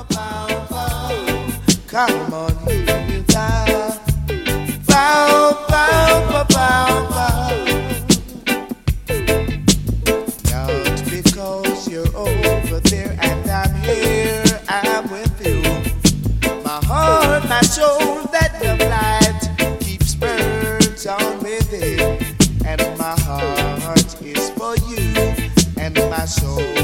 Come on, you bow, bow, bow, bow, bow, bow. Not because you're over there and I'm here, I'm with you. My heart, my soul, that love light keeps burns on within. And my heart is for you, and my soul